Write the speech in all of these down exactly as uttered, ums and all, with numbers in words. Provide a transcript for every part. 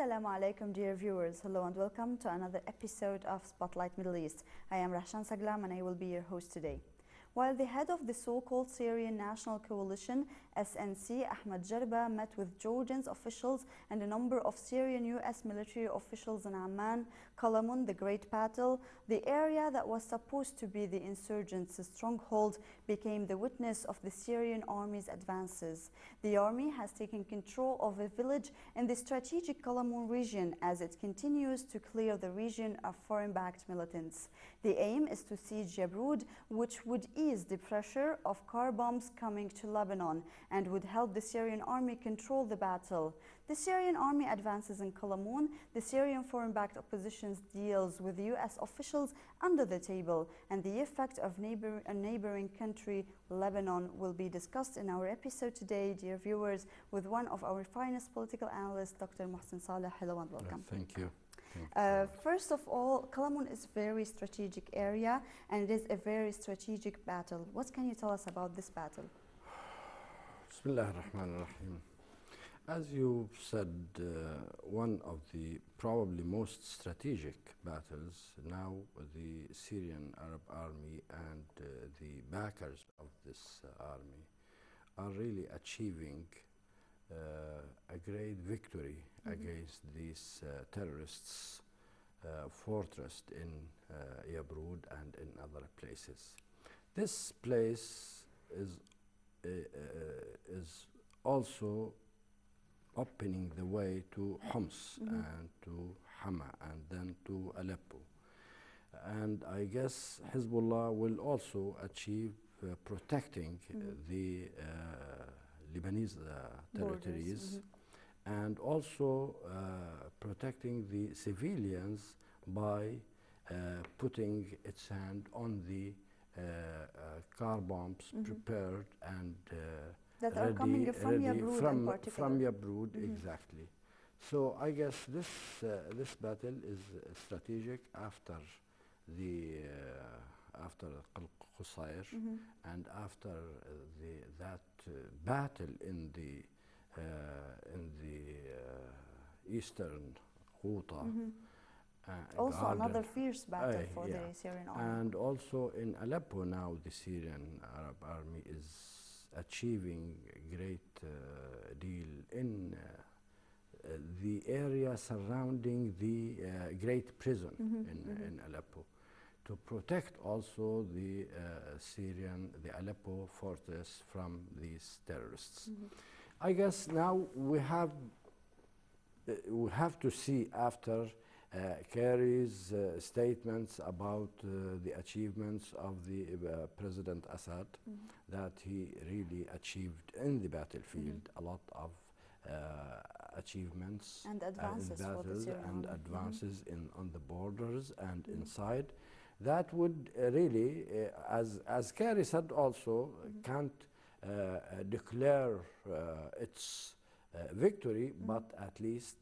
Assalamu alaikum, dear viewers. Hello and welcome to another episode of Spotlight Middle East. I am Rahshan Saglam and I will be your host today. While the head of the so-called Syrian National Coalition, S N C, Ahmed Jarba, met with Georgian officials and a number of Syrian U S military officials in Amman, Kalamun, the Great Battle, the area that was supposed to be the insurgents' stronghold, became the witness of the Syrian army's advances. The army has taken control of a village in the strategic Kalamun region as it continues to clear the region of foreign-backed militants. The aim is to siege Yabrud, which would ease the pressure of car bombs coming to Lebanon and would help the Syrian army control the battle. The Syrian army advances in Kalamun. The Syrian foreign-backed opposition deals with U S officials under the table, and the effect of neighbor, a neighboring country, Lebanon, will be discussed in our episode today, dear viewers, with one of our finest political analysts, Doctor Mohsen Saleh. Hello and welcome. Thank you. Uh, first of all, Kalamun is a very strategic area and it is a very strategic battle. What can you tell us about this battle? Bismillah ar-Rahman ar-Rahim. As you said, uh, one of the probably most strategic battles now, the Syrian Arab army and uh, the backers of this uh, army are really achieving uh, a great victory mm-hmm. against these uh, terrorists uh, fortress in uh, Yabrud and in other places. This place is, uh, uh, is also opening the way to Homs mm-hmm. and to Hama and then to Aleppo. And I guess Hezbollah will also achieve uh, protecting mm-hmm. uh, the uh, Lebanese uh, territories mm-hmm. and also uh, protecting the civilians by uh, putting its hand on the uh, uh, car bombs mm-hmm. prepared and uh, that ready, are coming from Yabrud from, in particular. From Yabrud, mm-hmm. exactly. So I guess this uh, this battle is uh, strategic after the uh, after Qusayr mm-hmm. and after uh, the that uh, battle in the uh, in the uh, eastern Ghouta. Mm-hmm. Uh, also garden. another fierce battle uh, for yeah. the Syrian army. And also in Aleppo now the Syrian Arab army is achieving a great uh, deal in uh, uh, the area surrounding the uh, great prison mm-hmm, in, mm-hmm. in Aleppo to protect also the uh, Syrian, the Aleppo fortress from these terrorists. Mm-hmm. I guess now we have, uh, we have to see after Uh, Kerry's uh, statements about uh, the achievements of the uh, President Assad mm-hmm. that he really achieved in the battlefield mm-hmm. a lot of uh, achievements and advances, uh, in battles and and advances mm-hmm. in on the borders and mm-hmm. inside. That would uh, really, uh, as as Kerry said, also mm-hmm. can't uh, uh, declare uh, its uh, victory, mm-hmm. but at least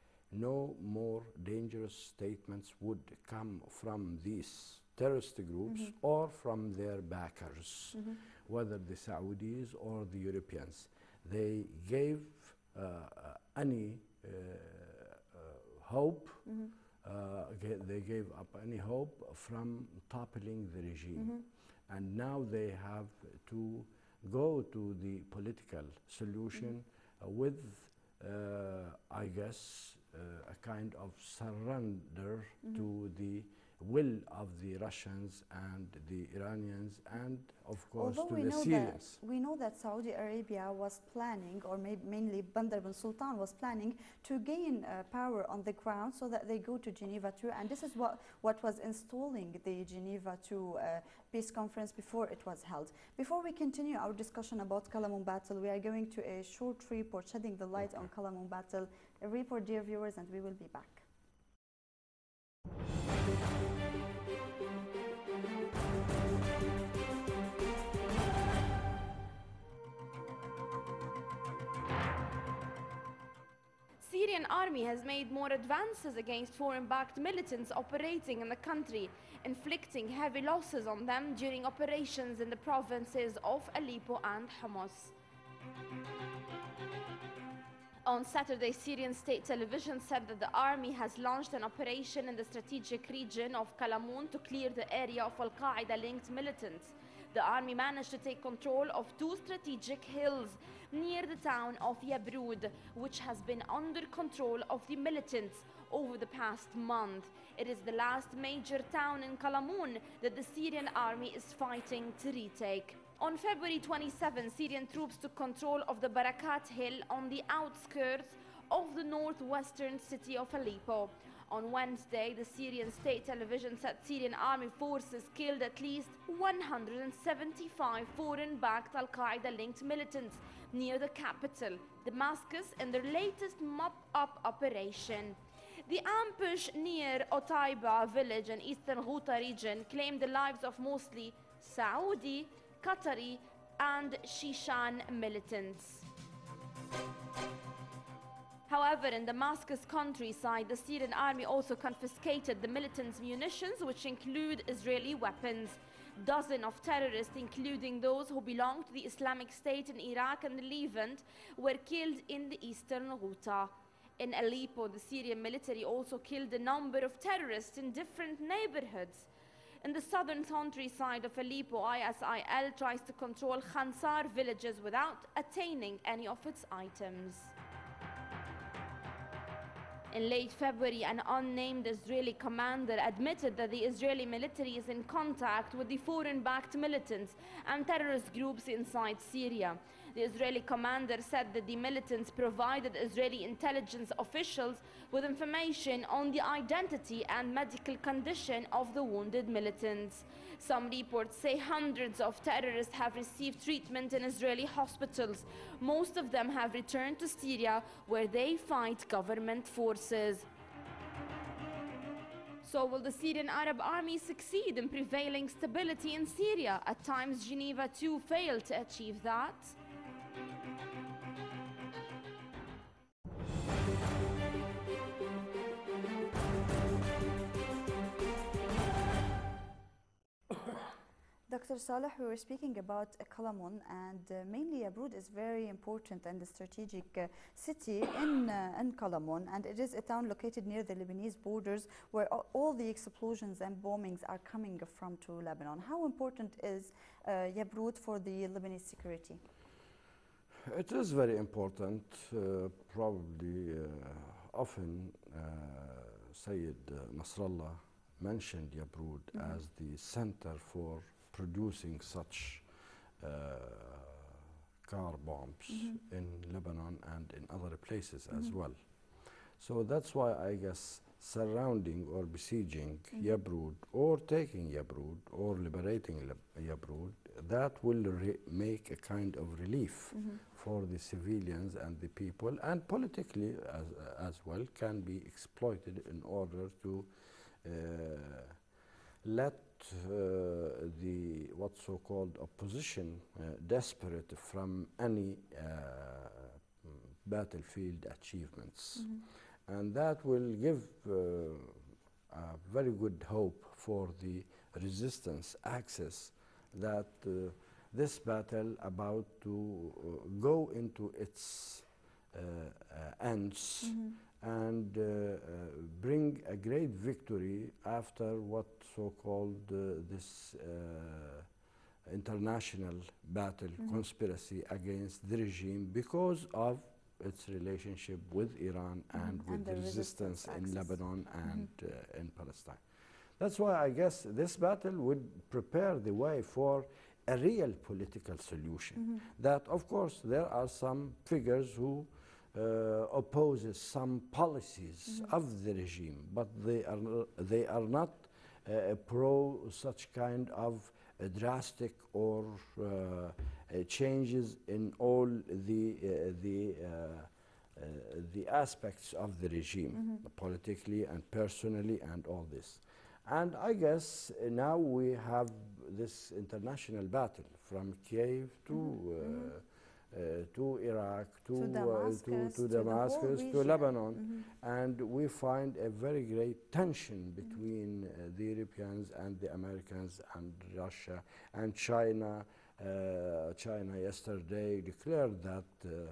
no more dangerous statements would come from these terrorist groups mm-hmm. or from their backers, mm-hmm. whether the Saudis or the Europeans. They gave uh, uh, any uh, uh, hope, mm-hmm. uh, they gave up any hope from toppling the regime. Mm-hmm. And now they have to go to the political solution mm-hmm. uh, with, uh, I guess, Uh, a kind of surrender mm-hmm. to the will of the Russians and the Iranians and of course Although to we the know Syrians. That, we know that Saudi Arabia was planning, or maybe mainly Bandar bin Sultan was planning to gain uh, power on the ground so that they go to Geneva too, and this is what, what was installing the Geneva two uh, peace conference before it was held. Before we continue our discussion about Kalamun battle, we are going to a short report shedding the light okay. on Kalamun battle. A report, dear viewers, and we will be back. Syrian army has made more advances against foreign-backed militants operating in the country, inflicting heavy losses on them during operations in the provinces of Aleppo and Homs. On Saturday, Syrian state television said that the army has launched an operation in the strategic region of Kalamoun to clear the area of Al-Qaeda-linked militants. The army managed to take control of two strategic hills near the town of Yabrud, which has been under control of the militants over the past month. It is the last major town in Kalamoun that the Syrian army is fighting to retake. On February twenty-seventh, Syrian troops took control of the Barakat Hill on the outskirts of the northwestern city of Aleppo. On Wednesday, the Syrian state television said Syrian army forces killed at least one hundred seventy-five foreign-backed Al-Qaeda-linked militants near the capital, Damascus, in their latest mop-up operation. The ambush near Otaiba village in eastern Ghouta region claimed the lives of mostly Saudi, Qatari and Shishan militants. However, in Damascus countryside, the Syrian army also confiscated the militants' munitions, which include Israeli weapons. Dozens of terrorists, including those who belong to the Islamic State in Iraq and the Levant, were killed in the eastern Ghouta. In Aleppo, the Syrian military also killed a number of terrorists in different neighborhoods. In the southern countryside of Aleppo, I S I L tries to control Khansar villages without attaining any of its items. In late February, an unnamed Israeli commander admitted that the Israeli military is in contact with the foreign-backed militants and terrorist groups inside Syria. The Israeli commander said that the militants provided Israeli intelligence officials with information on the identity and medical condition of the wounded militants. Some reports say hundreds of terrorists have received treatment in Israeli hospitals. Most of them have returned to Syria, where they fight government forces. So will the Syrian Arab army succeed in prevailing stability in Syria? At times, Geneva too failed to achieve that. Doctor Saleh, we were speaking about uh, Kalamoun, and uh, mainly Yabrud is very important and a strategic uh, city in, uh, in Kalamoun, and it is a town located near the Lebanese borders where all, all the explosions and bombings are coming from to Lebanon. How important is uh, Yabrud for the Lebanese security? It is very important. Uh, probably uh, often uh, Sayyid Nasrallah mentioned Yabrud mm-hmm. as the center for producing such uh, car bombs mm-hmm. in Lebanon and in other places mm-hmm. as well. So that's why I guess surrounding or besieging mm-hmm. Yabrud or taking Yabrud or liberating Yabrud, that will re make a kind of relief mm-hmm. for the civilians and the people, and politically as, uh, as well can be exploited in order to uh, let uh, the what so-called opposition uh, desperate from any uh, battlefield achievements. Mm-hmm. And that will give uh, a very good hope for the resistance access that uh, this battle about to uh, go into its uh, uh, ends mm-hmm. and uh, uh, bring a great victory after what so-called uh, this uh, international battle mm-hmm. conspiracy against the regime because of its relationship with Iran mm-hmm. and with and the, the resistance, resistance in Lebanon and mm-hmm. uh, in Palestine. That's why I guess this battle would prepare the way for a real political solution. Mm-hmm. That, of course, there are some figures who uh, opposes some policies mm-hmm. of the regime, but they are they are not uh, pro such kind of uh, drastic or uh, uh, changes in all the uh, the uh, uh, the aspects of the regime, mm-hmm. politically and personally, and all this. And I guess uh, now we have this international battle from Kiev to mm-hmm. uh, uh, to Iraq to to Damascus, uh, to, to, to, Damascus, to Lebanon, mm-hmm. and we find a very great tension between uh, the Europeans and the Americans and Russia and China. Uh, China yesterday declared that uh,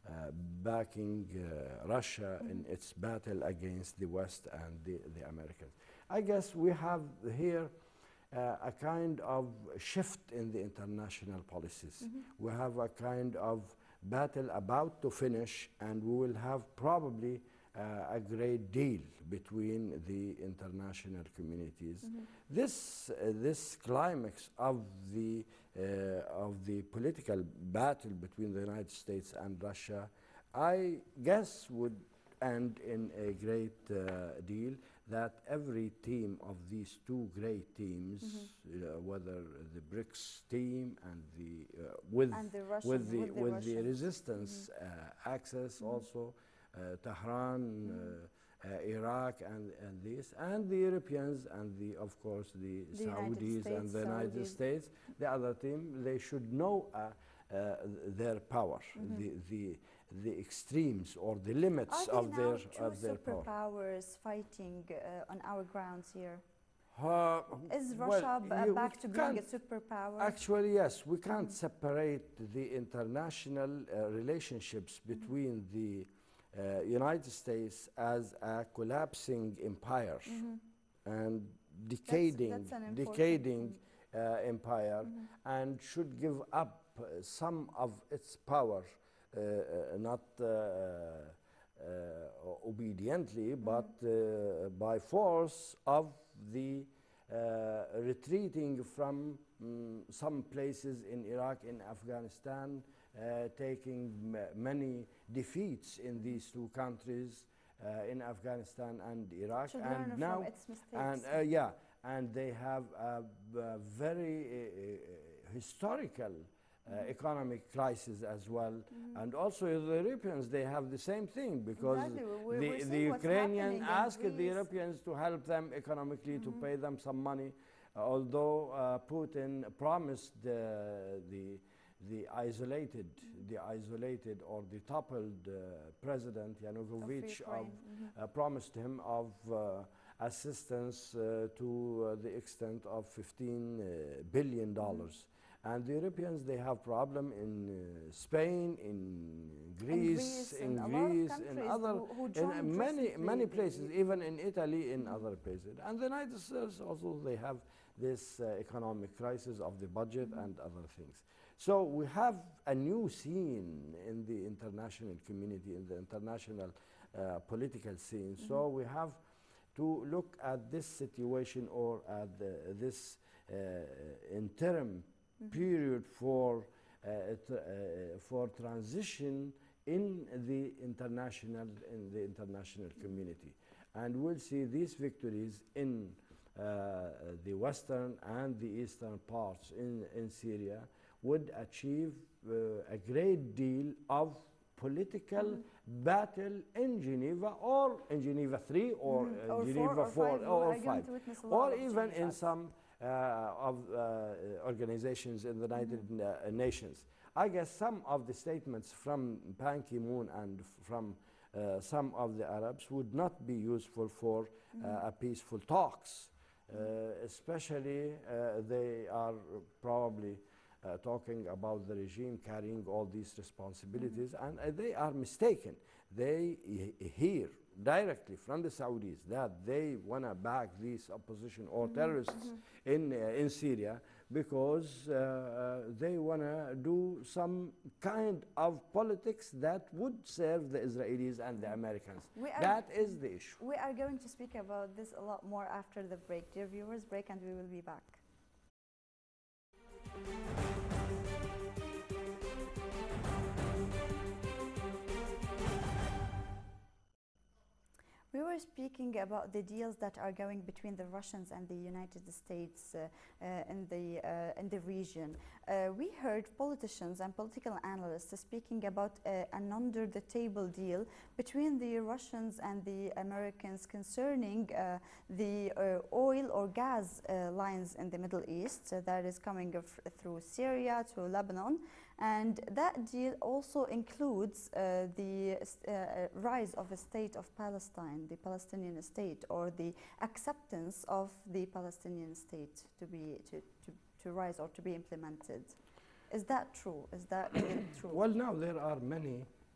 backing uh, Russia Mm-hmm. in its battle against the West and the, the Americans. I guess we have here uh, a kind of shift in the international policies. Mm-hmm. We have a kind of battle about to finish, and we will have probably uh, a great deal between the international communities. Mm-hmm. This, uh, this climax of the, uh, of the political battle between the United States and Russia, I guess would end in a great uh, deal that every team of these two great teams, Mm-hmm. uh, whether the BRICS team and the uh, with And the Russian, with the with the, with the Russians. resistance uh, axis also, uh, Tehran, uh, uh, Iraq, and and this, and the Europeans, and the of course the, The United Saudis and States, the United Saudis. States. The other team, they should know uh, uh, their power, Mhm. the the the extremes or the limits Are of they now their two of their power. superpowers fighting uh, on our grounds here? Uh, Is well, Russia b- uh, you- back we to being a can't- superpower? Actually, yes, we can't Mhm. separate the international uh, relationships Mm-hmm. between the uh, United States as a collapsing empire Mhm. and decaying, that's an important decaying thing. uh, empire, Mhm. and should give up uh, some of its power, uh, uh, not uh, uh, obediently, but uh, by force of the uh, retreating from mm, some places in Iraq, in Afghanistan, uh, taking m- many defeats in these two countries, uh, in Afghanistan and Iraq, Should and learn now from its mistakes. and uh, yeah, and they have a, b- a very uh, uh, historical uh, Mhm. economic crisis as well, Mhm. and also the Europeans, they have the same thing because Exactly, we're- we're the, seeing the what's Ukrainian happening in asked the Greece. Europeans to help them economically, to Mhm. pay them some money, uh, although uh, Putin promised uh, the the isolated, the isolated or the toppled uh, president Yanukovych Of of, Ukraine. Mhm. uh, promised him of uh, assistance uh, to uh, the extent of fifteen uh, billion dollars. And the Europeans, they have problem in uh, Spain, in Greece, in in a lot of Greece, in countries other, who- who in joined many recently many the- places, even in Italy, in Mhm. other places. And the United States also, they have this uh, economic crisis of the budget Mhm. and other things. So we have a new scene in the international community, in the international uh, political scene. So Mhm. we have to look at this situation or at the, this uh, interim Mhm. period for uh, tr- uh, for transition in the international in the international community, and we'll see these victories in uh, the western and the eastern parts in in Syria would achieve uh, a great deal of political Mhm. battle in Geneva or in Geneva three or Mhm. uh, Or Geneva four or four five. We or are going five to witness a lot or of even in Genevas. some uh, of uh, organizations in the United Mhm. uh, Nations. I guess some of the statements from Ban Ki-moon and f- from uh, some of the Arabs would not be useful for Mhm. uh, a peaceful talks. Uh, especially uh, they are probably uh, talking about the regime carrying all these responsibilities, and uh, they are mistaken. They h- hear directly from the Saudis that they want to back these opposition or Mhm, terrorists mhm. in uh, in Syria because uh, uh, they want to do some kind of politics that would serve the Israelis and the Americans. We are, That is the issue. we are going to speak about this a lot more after the break. Dear viewers, break and we will be back. We were speaking about the deals that are going between the Russians and the United States uh, uh, in the uh, in the region. Uh, we heard politicians and political analysts speaking about uh, an under-the-table deal between the Russians and the Americans concerning uh, the uh, oil or gas uh, lines in the Middle East uh, that is coming of, through Syria to Lebanon. And that deal also includes uh, the uh, rise of a state of Palestine, the Palestinian state, or the acceptance of the Palestinian state to be to, to, to rise or to be implemented. Is that true? Is that really true? Well, now there are many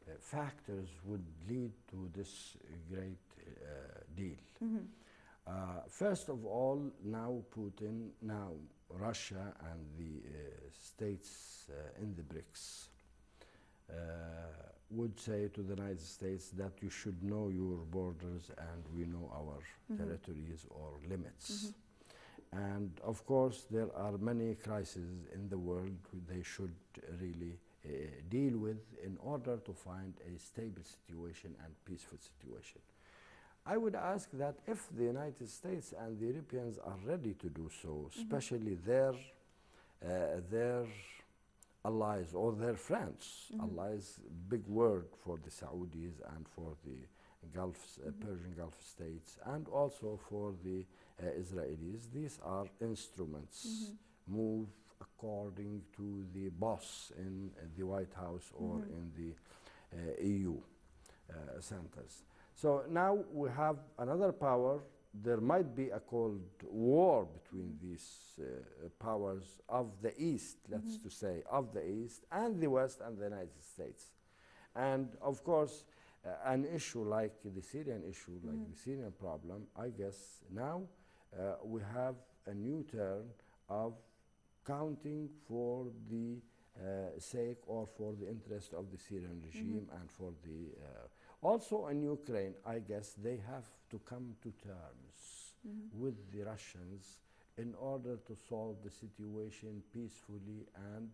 uh, factors would lead to this great uh, deal. Mm-hmm. Uh, first of all, now Putin, now Russia and the uh, states uh, in the BRICS uh, would say to the United States that you should know your borders and we know our Mm-hmm. territories or limits. Mm-hmm. And of course, there are many crises in the world they should really uh, deal with in order to find a stable situation and peaceful situation. I would ask that if the United States and the Europeans are ready to do so, Mm-hmm. especially their, uh, their allies or their friends, Mm-hmm. allies, big word for the Saudis and for the Gulf, uh, Mm-hmm. Persian Gulf states, and also for the uh, Israelis. These are instruments Mm-hmm. move according to the boss in uh, the White House or Mhm. in the uh, E U uh, centers. So now we have another power. There might be a cold war between these uh, powers of the East, let's Mhm. to say, of the East and the West and the United States. And of course, uh, an issue like the Syrian issue, like Mhm. the Syrian problem, I guess now uh, we have a new turn of counting for the uh, sake or for the interest of the Syrian regime and for the uh, also in Ukraine, I guess they have to come to terms Mhm. with the Russians in order to solve the situation peacefully and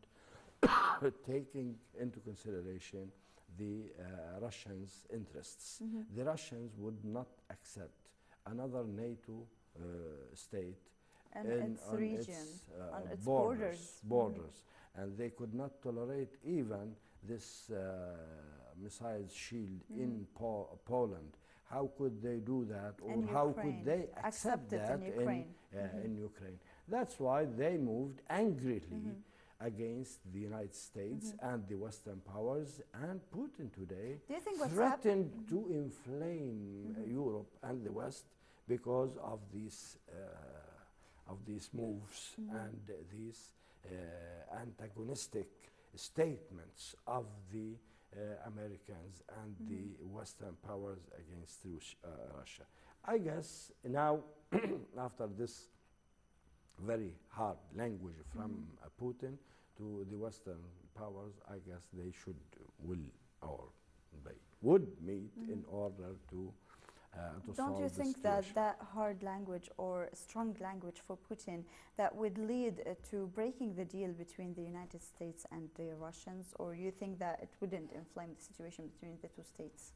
taking into consideration the uh, Russians' interests. Mhm. The Russians would not accept another NATO uh, state And in, its on region, its, uh, on its borders, borders. Mhm. borders. And they could not tolerate even this uh, missile shield in Mhm. po Poland. How could they do that, or In how Ukraine. could they accept Accept it in that Ukraine. uh, Mhm. in Ukraine? That's why they moved angrily Mhm. against the United States Mhm. and the Western powers, and Putin today Do you think what's threatened happening? to inflame uh, Mhm. Europe and the West because of these uh, of these moves Mhm. and uh, these uh, antagonistic statements of the uh, Americans and Mhm. the Western powers against Rus- uh, Russia. I guess now, after this very hard language from Mhm. uh, Putin to the Western powers, I guess they should, will, or they would meet in Mhm. order to uh, to Don't solve you the think that situation. that hard language or strong language for Putin that would lead uh, to breaking the deal between the United States and the Russians, or you think that it wouldn't inflame the situation between the two states?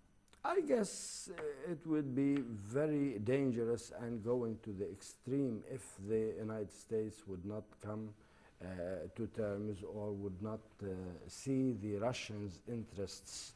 I guess uh, it would be very dangerous and going to the extreme if the United States would not come uh, to terms or would not uh, see the Russians' interests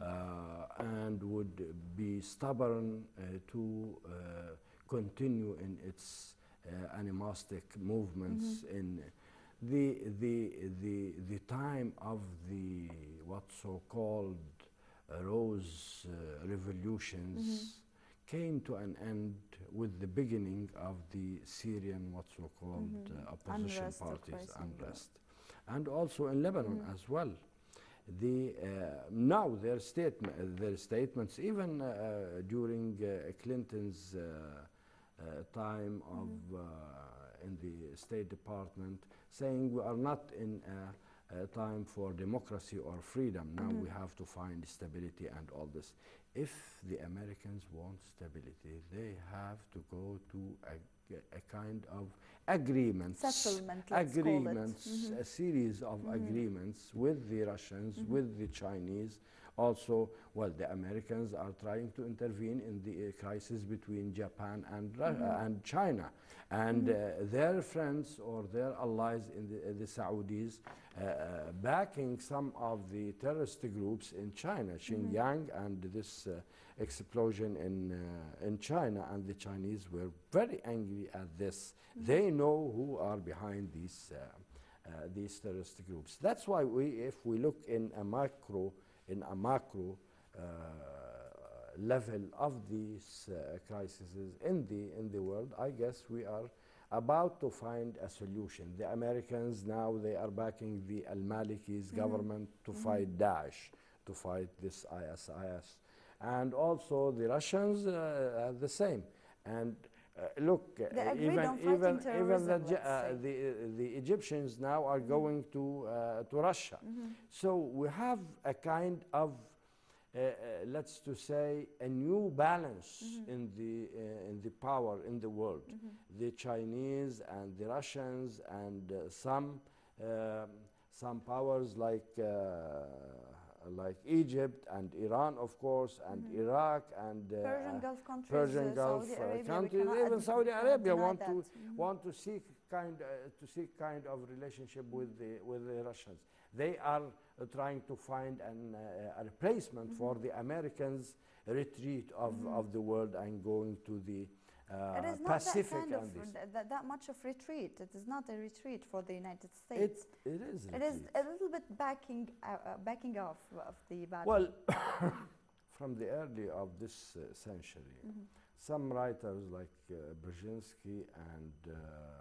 uh, and would be stubborn uh, to uh, continue in its uh, animostic movements Mhm. in the, the, the, the time of the what's so-called uh, rose uh, revolutions came to an end with the beginning of the Syrian what's so-called Mhm. uh, opposition Unrest or parties crisis, yeah. unrest, and also in Lebanon Mhm. as well. The uh, now their statement, their statements, even uh, during uh, Clinton's uh, uh, time of Mhm. uh, in the State Department, saying we are not in a, a time for democracy or freedom. Now we Mhm. have to find stability and all this. If the Americans want stability, they have to go to a, a kind of agreements, Settlement, let's call it. agreements, Mhm. a series of Mhm. agreements with the Russians, Mhm. with the Chinese. Also, well, the Americans are trying to intervene in the uh, crisis between Japan and, Ru- Mhm. uh, and China. And Mhm. uh, their friends or their allies in the, uh, the Saudis uh, uh, backing some of the terrorist groups in China, Xinjiang, and this uh, explosion in, uh, in China. And the Chinese were very angry at this. Mhm. They know who are behind these, uh, uh, these terrorist groups. That's why we, if we look in a macro, in a macro uh, level of these uh, crises in the in the world, I guess we are about to find a solution. The Americans now they are backing the Al-Malikis Mhm. government to Mhm. fight Daesh. to fight this I S I S. And also the Russians uh, are the same. And uh, look, uh, They agreed even on fighting even even the, terrorism, J- let's uh, say. the uh, the Egyptians now are going to uh, to Russia. So we have a kind of uh, uh, let's to say a new balance in the uh, in the power in the world. The Chinese and the Russians and uh, some um, some powers like uh, like Egypt and Iran, of course, and Iraq and uh, Persian Gulf countries, Persian uh, Gulf Saudi uh, Arabia, we countries, cannot even ad- Saudi we cannot Arabia deny want that. to Mhm. want to seek kind uh, to seek kind of relationship with the with the Russians. They are uh, trying to find an, uh, a replacement for the Americans' retreat of, of the world and going to the uh, It is not Pacific that kind of and this. th- that, that much of retreat. It is not a retreat for the United It, States. it is It is retreat. a little bit backing uh, uh, backing off of the battle. Well, from the early of this uh, century, some writers like uh, Brzezinski and uh,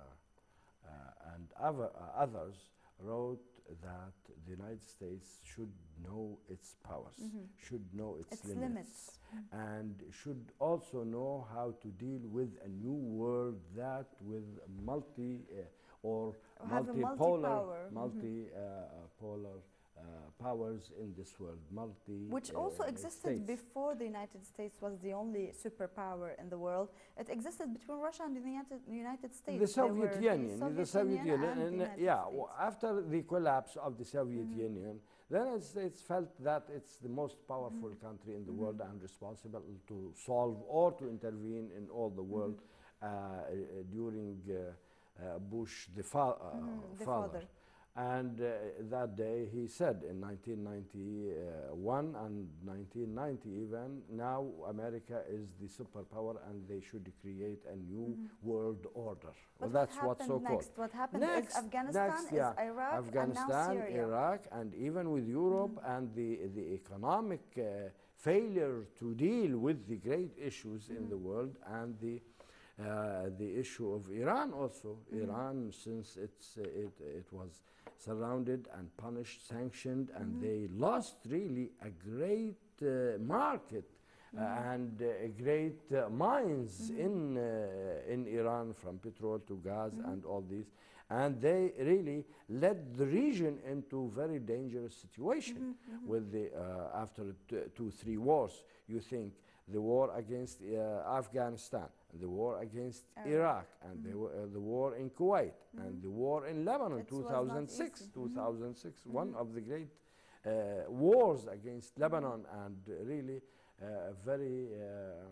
uh, and other, uh, others wrote that the United States should know its powers, should know its, Its limits, limits. and should also know how to deal with a new world that with multi uh, or Or have a multipolar, multi-power. Mhm. multi-polar uh, powers in this world, multi Which uh, also existed states. before the United States was the only superpower in the world. It existed between Russia and the United, United States. The There Soviet were Union, the the Soviet Union, and the and, uh, United yeah. States. w- After the collapse of the Soviet Union, the United States felt that it's the most powerful country in the world and responsible to solve or to intervene in all the world uh, uh, during uh, uh, Bush the, fa- uh, Mhm, the father. father. And uh, that day he said in nineteen ninety-one and nineteen ninety even, now America is the superpower and they should create a new world order. Well, But that's what what's happened so called. next? What happened Next, is Afghanistan, next, is yeah, Iraq, Afghanistan, and now Syria. Iraq, and even with Europe and the, the economic uh, failure to deal with the great issues in the world and the uh, the issue of Iran also. Iran, since it's, uh, it, it was surrounded and punished, sanctioned, and they lost really a great uh, market uh, and uh, great uh, mines in, uh, in Iran, from petrol to gas and all these. And they really led the region into very dangerous situation with the, uh, after t- two, three wars. You think the war against uh, Afghanistan, the war against Iraq. Iraq, and the, wa- uh, the war in Kuwait, and the war in Lebanon, It was not two thousand six, easy. two thousand six, one of the great uh, wars against Lebanon, and really uh, very, uh,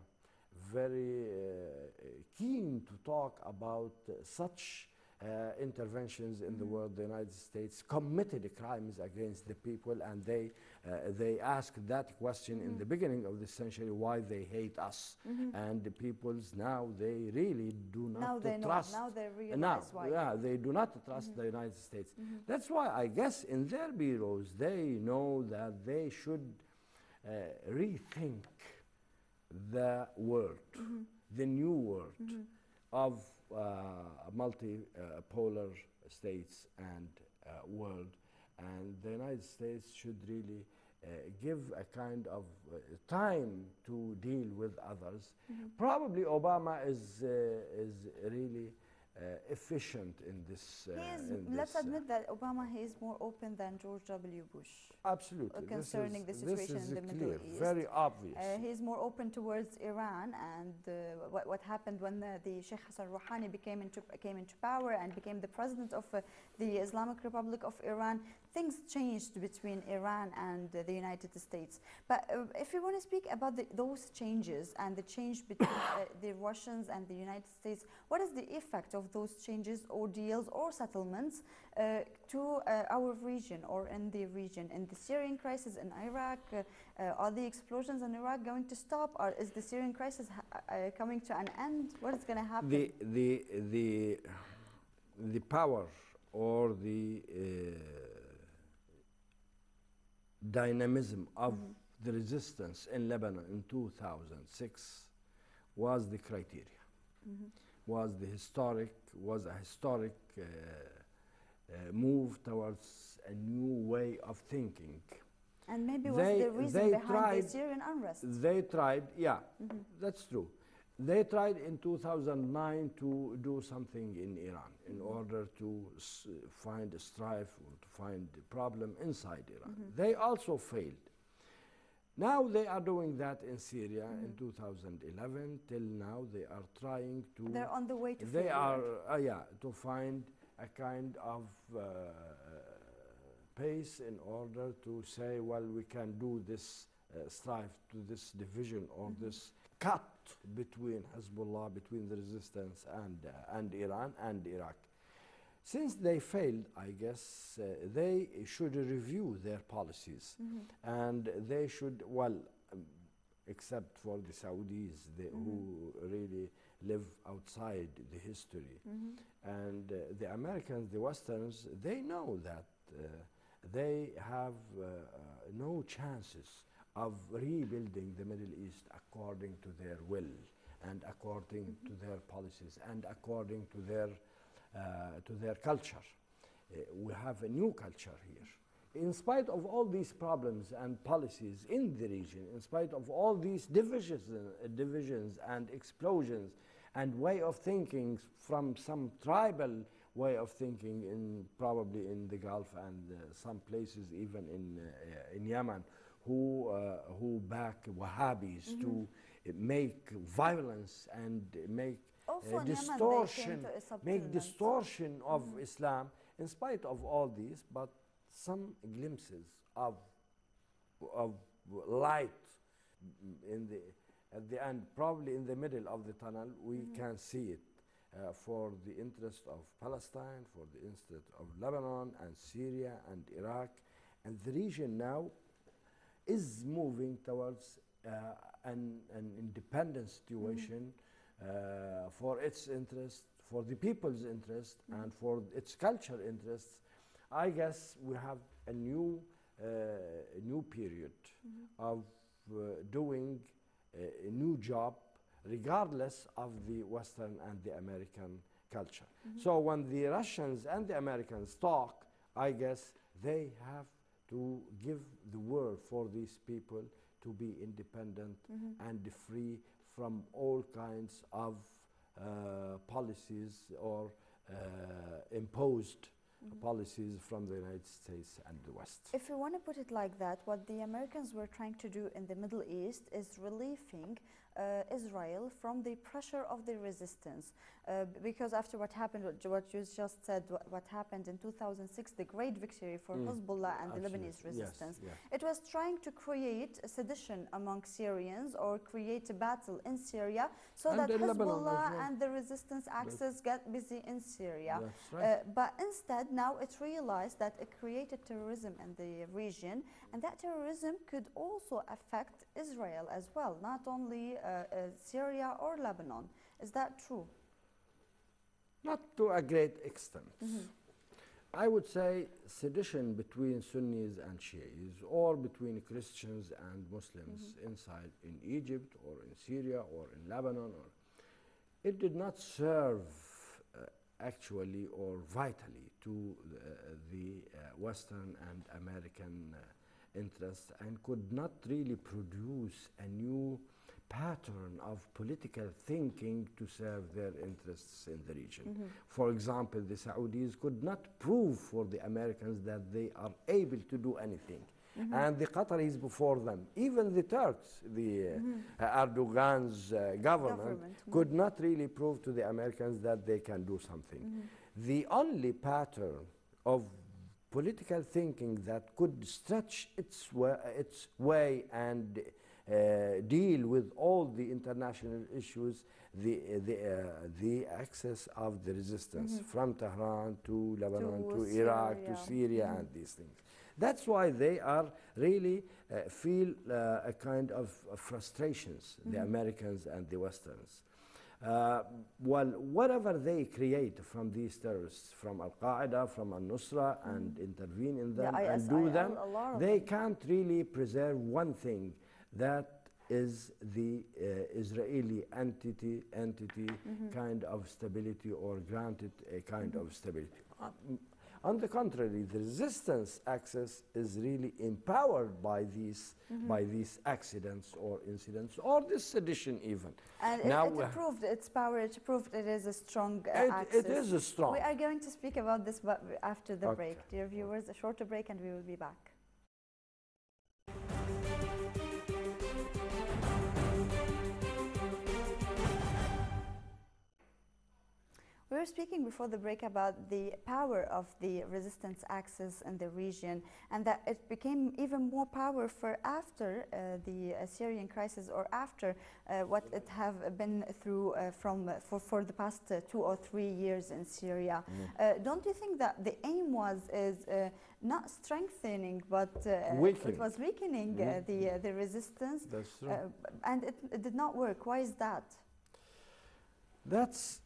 very uh, keen to talk about uh, such uh, interventions in the world. The United States committed crimes against the people, and they uh, they asked that question in the beginning of the century, why they hate us. And the peoples now, they really do not Now they know. trust. Now they realize now, why. yeah, they do not trust the United States. That's why I guess in their bureaus they know that they should uh, rethink the world, the new world of uh, multipolar states and uh, world, and the United States should really uh, give a kind of uh, time to deal with others. Probably Obama is uh, is really uh, efficient in this. Uh, He is, in let's this, uh, admit that Obama he is more open than George W. Bush. absolutely uh, This concerning is- the this situation is in the clear, Middle East. very obvious. Uh, he's more open towards Iran and uh, what, what happened when the, the Sheikh Hassan Rouhani became into, came into power and became the president of uh, the Islamic Republic of Iran. Things changed between Iran and uh, the United States. But uh, if you want to speak about the, those changes and the change between uh, the Russians and the United States, what is the effect of those changes or deals or settlements uh, to uh, our region or in the region? In the Syrian crisis in Iraq, uh, uh, are the explosions in Iraq going to stop? Or is the Syrian crisis ha- uh, coming to an end? What is going to happen? the the the the power or the uh, dynamism of the resistance in Lebanon in two thousand six was the criteria, was the historic, was a historic uh, uh, move towards a new way of thinking And maybe They- what's the reason they behind tried- the Syrian unrest? They tried, yeah, that's true. They tried in two thousand nine to do something in Iran in order to s- find a strife or to find a problem inside Iran. They also failed. Now they are doing that in Syria in two thousand eleven. Till now, they are trying to. They're on the way to They failure. are, uh, yeah, to find a kind of uh, pace in order to say, well, we can do this uh, strife to this division or this cut between Hezbollah, between the resistance and uh, and Iran and Iraq. Since they failed, I guess uh, they should review their policies, and they should, well, um, except for the Saudis, they, who really live outside the history, and uh, the Americans, the Westerns, they know that uh, they have uh, uh, no chances of rebuilding the Middle East according to their will and according to their policies and according to their uh, to their culture. Uh, we have a new culture here. In spite of all these problems and policies in the region, in spite of all these divisions, uh, divisions and explosions and way of thinking from some tribal way of thinking in probably in the Gulf and uh, some places even in uh, in Yemen, who uh, who back Wahhabis to uh, make violence and make Also uh, in Yemen, they came distortion, to a make subsettlement. distortion of Islam. In spite of all these, but some glimpses of of light in the at the end, probably in the middle of the tunnel, we can see it. Uh, for the interest of Palestine, for the interest of Lebanon and Syria and Iraq. And the region now is moving towards uh, an, an independent situation uh, for its interest, for the people's interest, and for its cultural interests. I guess we have a new, uh, a new period of uh, doing a, a new job regardless of the Western and the American culture. So when the Russians and the Americans talk, I guess they have to give the word for these people to be independent and free from all kinds of uh, policies or uh, imposed policies from the United States and the West. If you want to put it like that, what the Americans were trying to do in the Middle East is relieving uh, Israel from the pressure of the resistance. Uh, b- because after what happened, what you- what you just said, what, what happened in two thousand six, the great victory for Mm, Hezbollah and the absolutely. Lebanese Yes, resistance, yes. it was trying to create a sedition among Syrians or create a battle in Syria so And that in Lebanon as Hezbollah well. and the resistance axis get busy in Syria. That's right. Uh, but instead, now it realized that it created terrorism in the region, and that terrorism could also affect Israel as well, not only uh, uh, Syria or Lebanon. Is that true? Not to a great extent. I would say sedition between Sunnis and Shias, or between Christians and Muslims inside in Egypt or in Syria or in Lebanon, or it did not serve uh, actually or vitally to the, the uh, Western and American uh, interests, and could not really produce a new pattern of political thinking to serve their interests in the region. For example, the Saudis could not prove for the Americans that they are able to do anything. And the Qataris before them, even the Turks, the uh, Erdogan's uh, government, Government, mhm. could not really prove to the Americans that they can do something. The only pattern of political thinking that could stretch its way, its way and uh, deal with all the international issues, the the uh, the access of the resistance from Tehran to Lebanon to, To Iraq Syria. to Syria and these things. That's why they are really uh, feel uh, a kind of uh, frustrations, the Americans and the Westerns. Uh, well, whatever they create from these terrorists, from Al Qaeda, from Al Nusra, and intervene in them The and do I S I L, them, a lot of they them. can't really preserve one thing, that is the uh, Israeli entity, entity kind of stability, or granted a kind of stability. Uh, m- On the contrary, the resistance axis is really empowered by these, Mm-hmm. by these accidents or incidents, or this sedition even. And Now it, we- it proved its power, it proved it is a strong uh, It- axis. it is a strong. We are going to speak about this but after the Okay. break. Dear viewers, a shorter break and we will be back. We were speaking before the break about the power of the resistance axis in the region, and that it became even more powerful after uh, the uh, Syrian crisis, or after uh, what it have been through uh, from uh, for, for the past uh, two or three years in Syria. Uh, don't you think that the aim was is uh, not strengthening, but uh, Weakening. it was weakening uh, the uh, the resistance, That's true. uh, and it, it did not work? Why is that? That's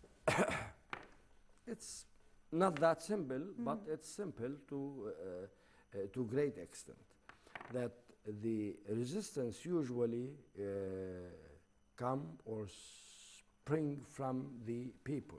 it's not that simple, but it's simple to uh, uh, to great extent. That the resistance usually uh, come or spring from the people,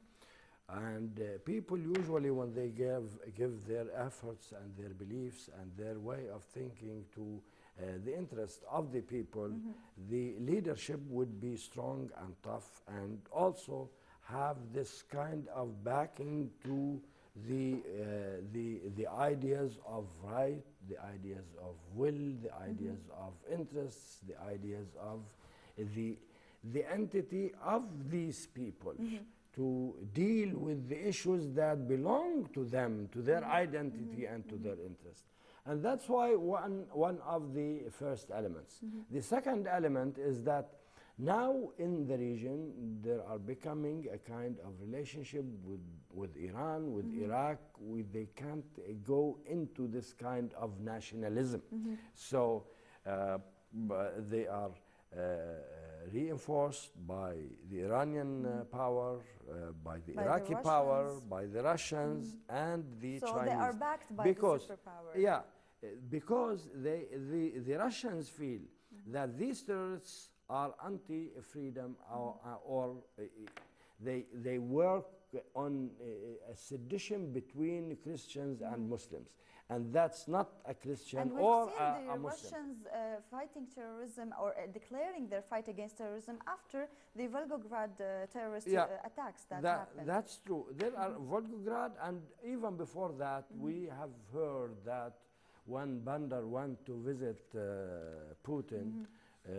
and uh, people usually, when they give give their efforts and their beliefs and their way of thinking to uh, the interest of the people, the leadership would be strong and tough, and also have this kind of backing to the uh, the the ideas of right, the ideas of will, the ideas of interests, the ideas of the the entity of these people to deal with the issues that belong to them, to their identity and to their interest. And that's why one one of the first elements. The second element is that now in the region, there are becoming a kind of relationship with, with Iran, with Iraq, where they can't uh, go into this kind of nationalism. So uh, b- they are uh, reinforced by the Iranian uh, power, uh, by the By the Iraqi power, Russians. by the Russians, and the So Chinese. they are backed by because, the superpower. Yeah, uh, because they, the, the Russians feel that these terrorists are anti-freedom, or, uh, or uh, they, they work on uh, a sedition between Christians and Muslims. And that's not a Christian And we've or seen a, the a Muslim. Russians uh, fighting terrorism, or uh, declaring their fight against terrorism after the Volgograd uh, terrorist Yeah, uh, attacks that, That- happened. That's true. There are Volgograd, and even before that, we have heard that when Bandar went to visit uh, Putin uh,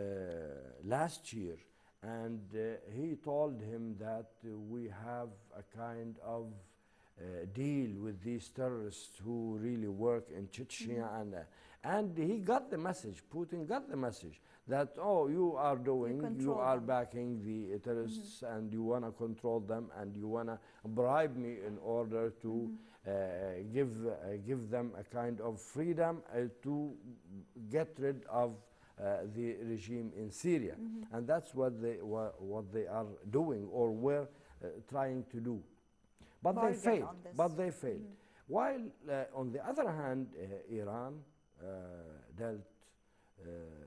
last year, and uh, he told him that uh, we have a kind of uh, deal with these terrorists who really work in Chechnya, and uh, and he got the message. Putin got the message that, oh, you are doing, you, control are them. backing the uh, terrorists, and you want to control them, and you want to bribe me in order to uh, give uh, give them a kind of freedom uh, to get rid of uh, the regime in Syria. And that's what they wha what they are doing, or were uh, trying to do. But Bargain they failed. on this. But they failed. While uh, on the other hand, uh, Iran uh, dealt uh,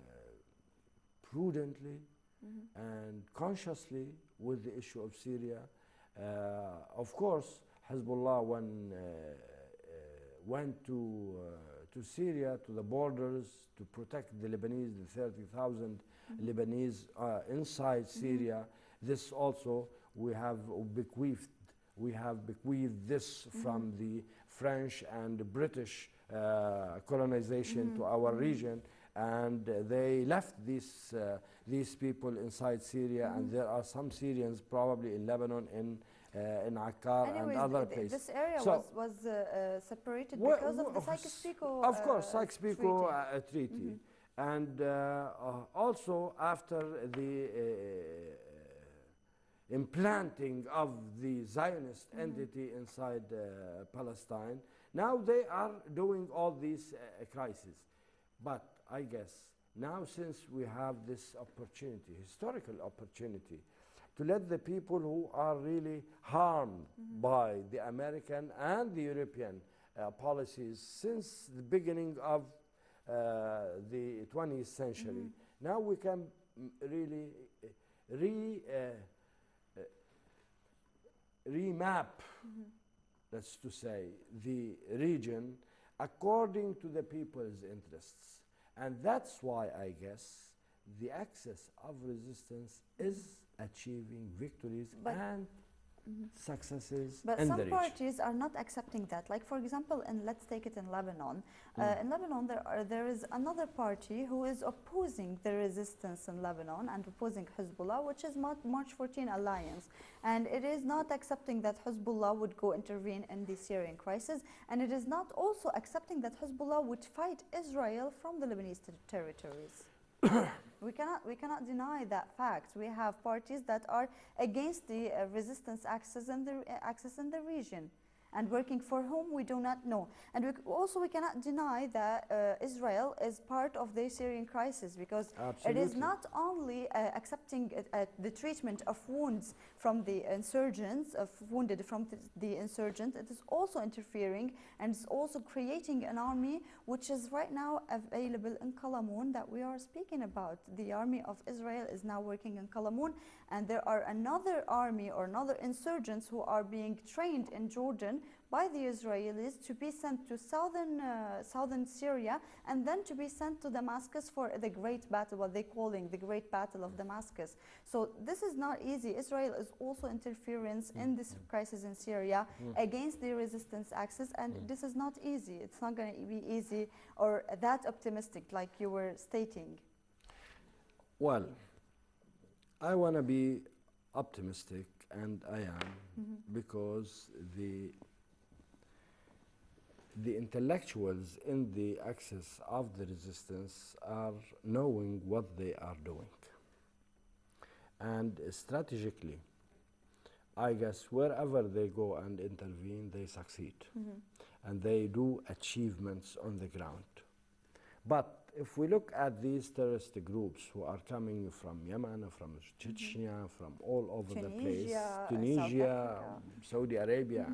prudently and consciously with the issue of Syria. Uh, of course, Hezbollah, when uh, uh, went to uh, to Syria, to the borders, to protect the Lebanese, the thirty thousand Lebanese uh, inside Syria, this also we have bequeathed. We have bequeathed this from the French and British uh, colonization to our region, and uh, they left these uh, these people inside Syria, and there are some Syrians probably in Lebanon, in uh, in Akkar Anyways, and other th- th- places. this area So- was, was uh, uh, separated Well, because of the well, Sykes-Picot Of course, uh, Sykes-Picot treaty. uh, treaty. And uh, uh, also after the uh, implanting of the Zionist entity inside uh, Palestine, now they are doing all these uh, crises. But I guess now, since we have this opportunity, historical opportunity, to let the people who are really harmed by the American and the European uh, policies since the beginning of uh, the twentieth century, now we can mm, really uh, re, uh, uh, remap that's to say, the region according to the people's interests. And that's why I guess the axis of resistance is achieving victories But and successes But in some the region. parties are not accepting that. Like, for example, and let's take it in Lebanon. Uh, Mm. in Lebanon, there, are, there is another party who is opposing the resistance in Lebanon and opposing Hezbollah, which is Mar- March fourteen Alliance. And it is not accepting that Hezbollah would go intervene in the Syrian crisis. And it is not also accepting that Hezbollah would fight Israel from the Lebanese ter- territories. We cannot, we cannot deny that fact. We have parties that are against the uh, resistance axis in the, uh, axis in the region, and working for whom we do not know. And we c- also we cannot deny that uh, Israel is part of the Syrian crisis, because it is Absolutely. not only uh, accepting uh, uh, the treatment of wounds from the insurgents, of wounded from th- the insurgents, it is also interfering and it's also creating an army which is right now available in Qalamun that we are speaking about. The army of Israel is now working in Qalamun, and there are another army or another insurgents who are being trained in Jordan by the Israelis to be sent to southern uh, southern Syria, and then to be sent to Damascus for the great battle, what they're calling the great battle of Damascus. So this is not easy. Israel is also interference in this crisis in Syria against the resistance axis, and this is not easy. It's not going to be easy or that optimistic like you were stating. Well, I want to be optimistic, and I am, because the the intellectuals in the axis of the resistance are knowing what they are doing. And strategically, I guess wherever they go and intervene, they succeed. And they do achievements on the ground. But if we look at these terrorist groups who are coming from Yemen, from Chechnya, from all over the place, Tunisia, uh, South Tunisia, Africa. Saudi Arabia,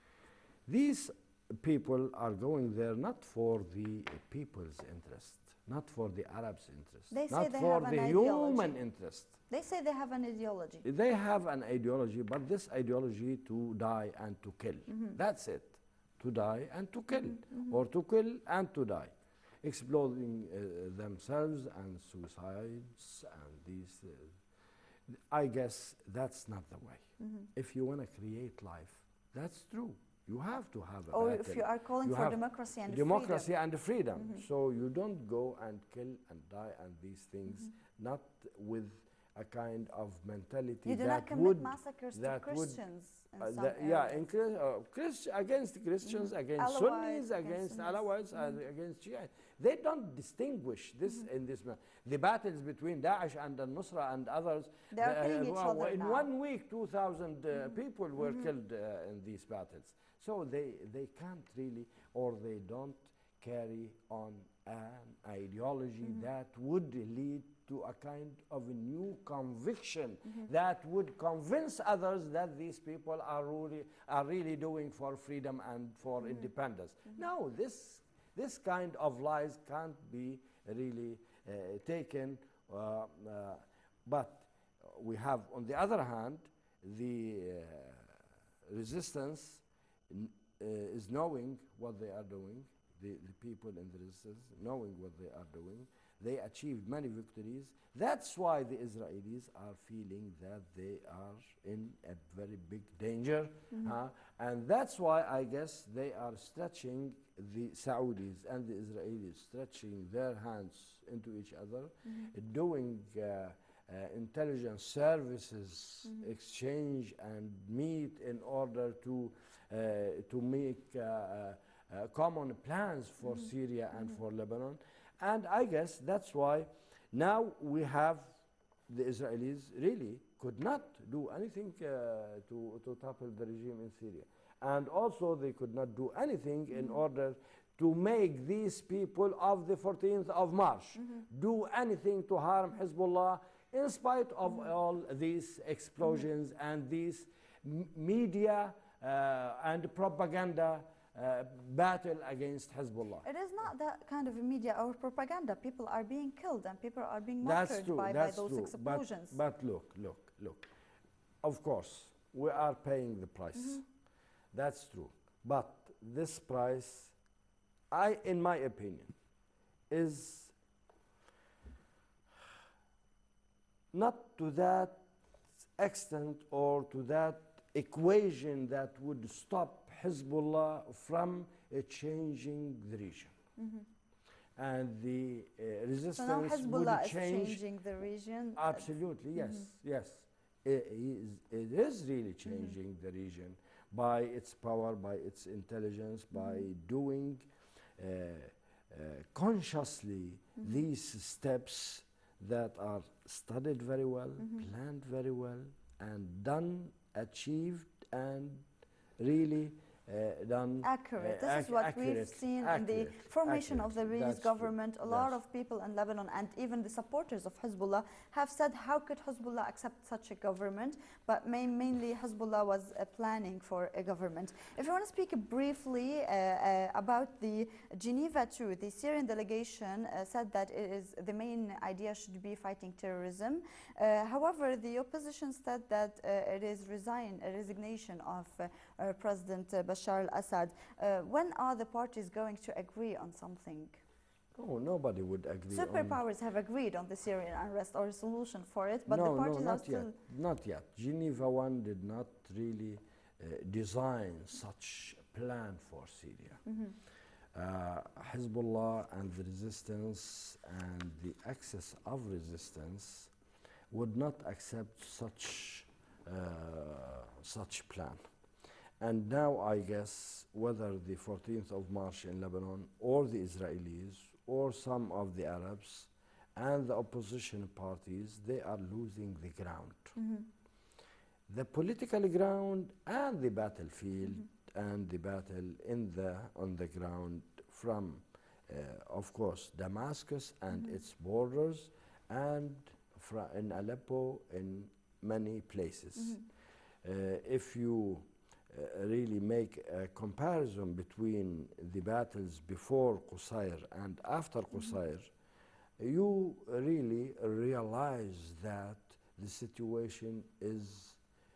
these people are going there not for the people's interest, not for the Arabs' interest, They say not they for have the an human ideology. interest. They say they have an ideology. They have an ideology, but this ideology to die and to kill. That's it. To die and to kill, or to kill and to die, exploding uh, themselves and suicides and these. Uh, I guess that's not the way. If you want to create life, that's true. You have to have a Or battle. if you are calling You for have democracy and democracy freedom. and freedom. So you don't go and kill and die and these things, not with a kind of mentality You do that not commit would massacres to that would Christians in uh, some that- yeah, areas. in Chris, uh, Christ, against Christians, against Alawites, Sunnis, against against Sunnis. Alawites, and against Shiites. They don't distinguish this in this ma- the battles between Daesh and Al-Nusra and others. They are the, killing each well, other in now. one week, two thousand uh, people were killed uh, in these battles. So they they can't really, or they don't carry on an ideology that would lead to a kind of a new conviction that would convince others that these people are really are really doing for freedom and for independence. No, this this kind of lies can't be really uh, taken. Uh, uh, but we have, on the other hand, the uh, resistance n- uh, is knowing what they are doing. The, the people in the resistance knowing what they are doing. They achieved many victories. That's why the Israelis are feeling that they are in a very big danger. uh, and that's why I guess they are stretching, the Saudis and the Israelis, stretching their hands into each other, doing uh, uh, intelligence services exchange and meet in order to, uh, to make uh, uh, uh, common plans for Syria and for Lebanon. And I guess that's why now we have the Israelis really could not do anything uh, to, to topple the regime in Syria. And also they could not do anything in order to make these people of the fourteenth of March do anything to harm Hezbollah, in spite of all these explosions and these m- media uh, and propaganda uh, battle against Hezbollah. It is not that kind of media or propaganda. People are being killed and people are being That's martyred true. by, by That's those true. explosions. But, but look, look, look. Of course, we are paying the price. That's true. But this price, I, in my opinion, is not to that extent or to that equation that would stop Hezbollah from uh, changing the region. Mm-hmm. And the uh, resistance So now would Hezbollah is change. changing the region. uh, Absolutely, yes, Mhm. yes. It is, it is really changing the region by its power, by its intelligence, by Mhm. doing uh, uh, consciously Mhm. these steps that are studied very well, Mhm. planned very well, and done, achieved, and really uh, done Accurate. uh, This is ac- what we've accurate, seen in the accurate, formation of the accurate. Riyadh That's true. government. A lot That's of people in Lebanon and even the supporters of Hezbollah have said, how could Hezbollah accept such a government? But main, mainly Hezbollah was uh, planning for a government. If you want to speak briefly uh, uh, about the Geneva two, the Syrian delegation uh, said that it is the main idea should be fighting terrorism. Uh, however, the opposition said that uh, it is resign, a resignation of uh, uh, President uh, Bashar al-Assad. Uh, when are the parties going to agree on something? Oh, nobody would agree on. Superpowers have agreed on the Syrian unrest or a solution for it, but no, the parties no, are not still. yet. Not yet. Geneva one did not really uh, design such a plan for Syria. Mhm. Uh, Hezbollah and the resistance and the axis of resistance would not accept such uh, such plan. And now I guess whether the fourteenth of March in Lebanon or the Israelis or some of the Arabs and the opposition parties, they are losing the ground. Mhm. The political ground and the battlefield Mhm. and the battle in the on the ground from uh, of course Damascus and Mhm. its borders and fra in Aleppo in many places. Mhm. Uh, if you uh, really make a comparison between the battles before Qusayr and after Qusayr, you really realize that the situation is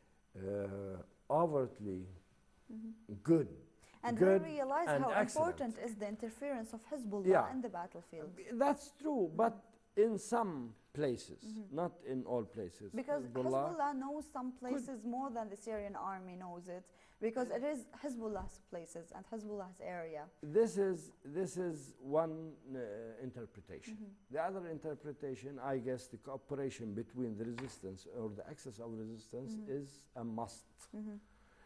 uh, overtly Mhm. good. And good we realize and how excellent. important is the interference of Hezbollah Yeah. in the battlefield. That's true, but in some places, Mhm. not in all places. Because Hezbollah knows some places more than the Syrian army knows it, because it is Hezbollah's places and Hezbollah's area. This is this is one uh, interpretation. Mhm. The other interpretation, I guess, the cooperation between the resistance or the axis of resistance Mhm. is a must, Mhm.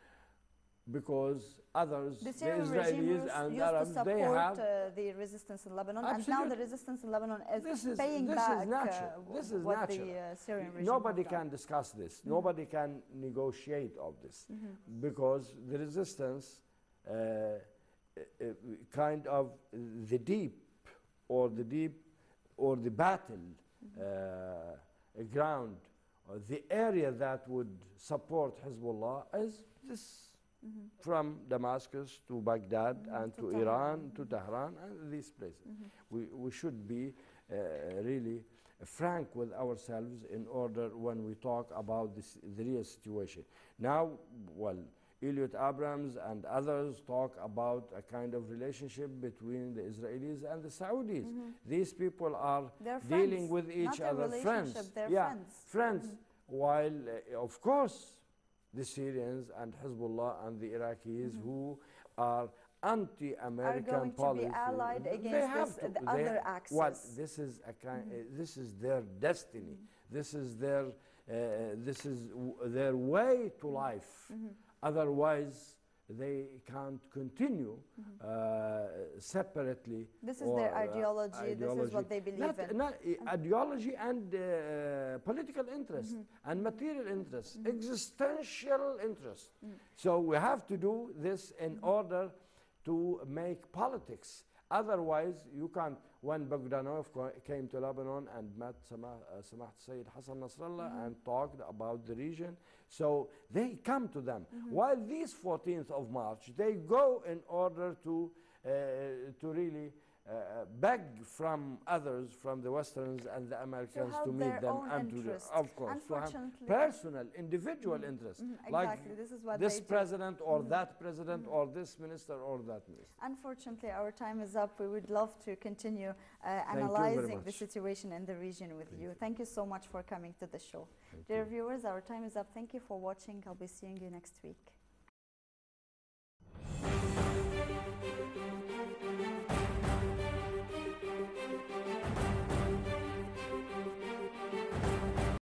because others, The the, Syrian regime Israelis used, and used Arabs, to they support have. uh, the resistance in Lebanon, and now Absolutely. the resistance in Lebanon is This is- paying this is back natural. uh, This is what natural. the uh, Syrian regime Nobody have done. can discuss this. Mhm. Nobody can negotiate of this, Mhm. because the resistance, uh, uh, uh, kind of the deep, or the deep, or the battle uh, ground, or the area that would support Hezbollah is this. Mhm. From Damascus to Baghdad Mhm, and to to, Tehran. Iran to Mhm. Tehran and these places. Mhm. We, we should be uh, really frank with ourselves in order when we talk about this, the real situation. Now, well, Elliot Abrams and others talk about a kind of relationship between the Israelis and the Saudis. Mhm. These people are They're dealing friends, with each not a other, relationship, friends. they're yeah, friends. friends. Mhm. While, uh, of course, the Syrians and Hezbollah and the Iraqis Mhm. who are anti-American Are going to be policy, allied they against have this, to. the They- other Well, axis. this is a kind. Mhm. uh, this is their destiny. Mhm. This is their. Uh, this is w- their way to life. Mhm. Otherwise, they can't continue Mhm. uh, separately. This is or, their uh, ideology, this is what they believe not, in. not, uh, ideology and uh, political interest Mhm. and material interest, Mhm. existential interest. Mhm. So we have to do this in Mhm. order to make politics. Otherwise, you can't. When Bogdanov co- came to Lebanon and met Samah, uh, Samahat Sayyid Hassan Nasrallah Mhm. and talked about the region, so they come to them. Mhm. While these fourteenth of March, they go in order to uh, to really uh, beg from others, from the Westerns and the Americans, help to meet their them own and to, interest. of course, to have Unfortunately- personal, individual interest, mhm, like exactly. This is what this they do. president or that president or this minister or that minister. Unfortunately, our time is up. We would love to continue uh, you very analyzing the much. situation in the region with Thank you. you. Thank you so much for coming to the show. Thank Dear you. viewers, our time is up. Thank you for watching. I'll be seeing you next week.